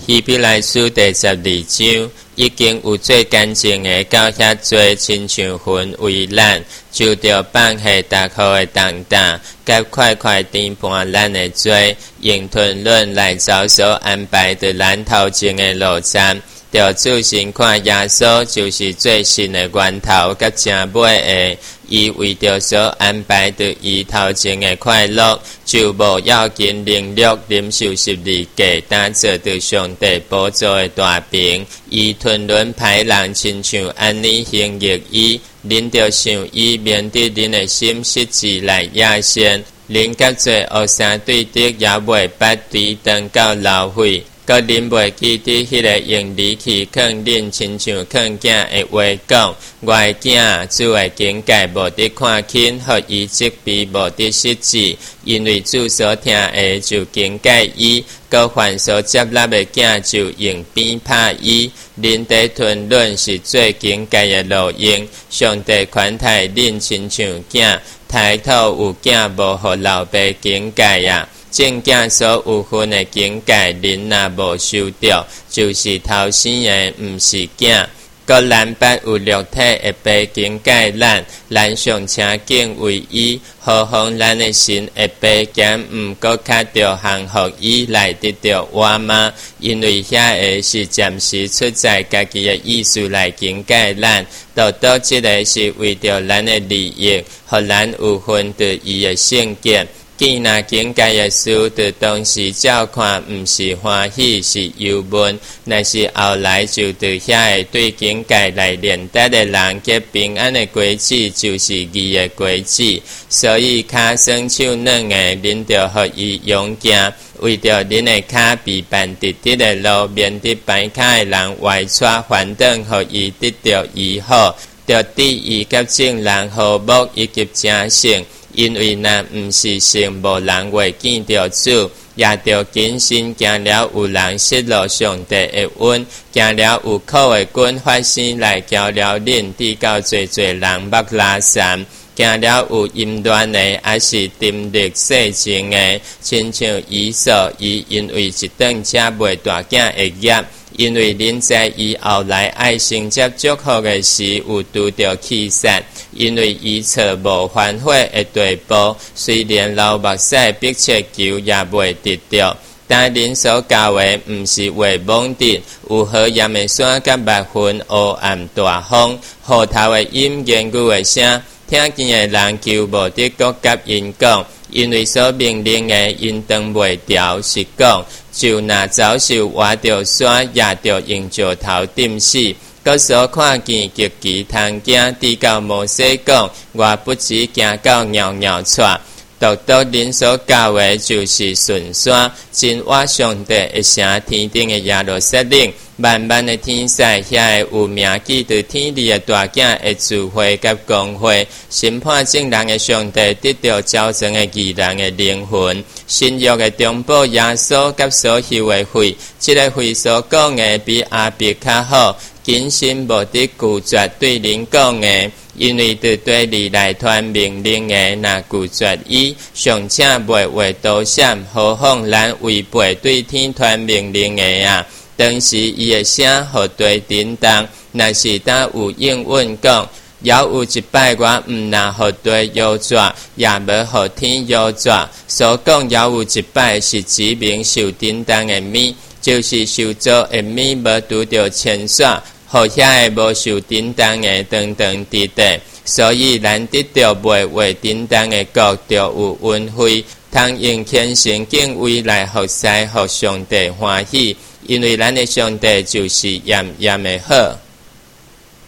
希伯来书第12章，已经有最干净的到遐做，亲像魂为咱，就着放下大块的重担，甲快快填盘咱的罪，用吞论来找所安排的咱头前的路站。着自信看耶稣就是最新的源头，甲正尾的，伊为着所安排的伊头前的快乐，就无要紧能力忍受12架，打造着上帝宝座的大屏。伊吞论歹人，亲像安尼行逆伊，恁着想伊面对恁的心实质来野先，恁甲罪恶相对敌也袂捌抵当到老血。佮恁袂记伫迄个用离去坑恁亲像坑囝的话讲，我的囝主的境界无得看轻，互伊责备无得失志，因为主所听的就境界伊，佮凡所接纳的囝就用鞭拍伊。恁在吞论是最境界的路用，上帝款待恁亲像囝，抬头有囝无互老爸境界啊。正经所有份的境界，恁若无收着，就是头生的，毋是囝。佮咱捌有肉体会被境界咱上请敬畏伊，何况咱的神会被减毋佮较着降服伊来得着我吗？因为遐个是暂时出在家己的意思来境界咱，倒即个是为着咱的利益，互咱有份着伊的圣洁。既那境界的事，就当时照看，毋是欢喜，是忧闷。若是后来就对遐个对境界来练达的人，结平安的果子，就是义的果子。所以骹酸手软的，恁着互伊勇行，为着恁的骹被绊直直的路，免得歹骹的人歪带反转，互伊得着医好，着伫伊甲正人和睦以及正性。因为若毋是神，无人会见着主，也着谨慎行了有人失落上帝的恩，行了有苦的棍发生来交了恁，抵到最人目拉山，行了有淫乱的，也是沉溺色情的，亲像以扫，伊因为一顿车袂大囝的业。因为恁在伊后来爱承接祝福的时，有拄着气杀，因为伊错无反悔的地步，虽然流目屎，逼切求也袂得着。但恁所教的毋是话罔直，有火焰的山甲密云黑暗大风，后头的音言语的声，听见的人求无得搁甲因讲。因为所命令的，因当袂调，是讲就若遭受活着山，也着用石头钉死。佮所看见极其通惊，直到摩西讲，我不止行到尿尿喘。独恁所教的，就是顺山，真我上帝的城，天顶的耶路撒冷，万万的天使，遐个有名记着天地的大囝的智慧甲光辉，审判正人的上帝，得着招生的义人的灵魂，新约的中保耶稣甲所受的会，这个会所讲的比阿伯较好，谨慎无得拒绝对恁讲的。因为对你来传命令的，若拒绝伊，尚且袂话多闪，何况咱违背对天传命令的啊？当时伊的声互对叮当，若是当有应允讲，也有一摆我毋若互对摇拽，也无互天摇拽。所讲也有一摆是指明受叮当的米，就是受造的米无拄着牵线。互遐个无受叮当的长长直直，所以咱得着袂为叮当的国，着有恩惠，通用虔诚敬畏来服侍，互上帝欢喜，因为咱的上帝就是严严的好。